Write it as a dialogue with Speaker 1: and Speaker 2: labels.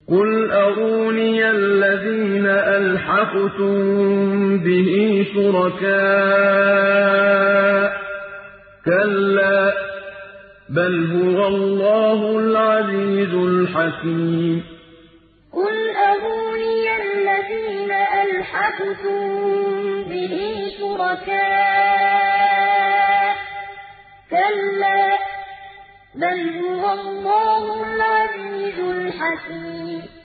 Speaker 1: قُلْ أَرُونِيَ الَّذِينَ أَلْحَقْتُم بِهِ شُرَكَاءَ ۖ كَلَّا ۚ بَلْ هُوَ اللَّهُ الْعَزِيزُ الْحَكِيمُ
Speaker 2: قُلْ أَرُونِيَ الَّذِينَ أَلْحَقْتُم بِهِ شُرَكَاءَ ۖ كَلَّا ۚ بَلْ هُوَ اللَّهُ الْعَزِيزُ الْحَكِيمُ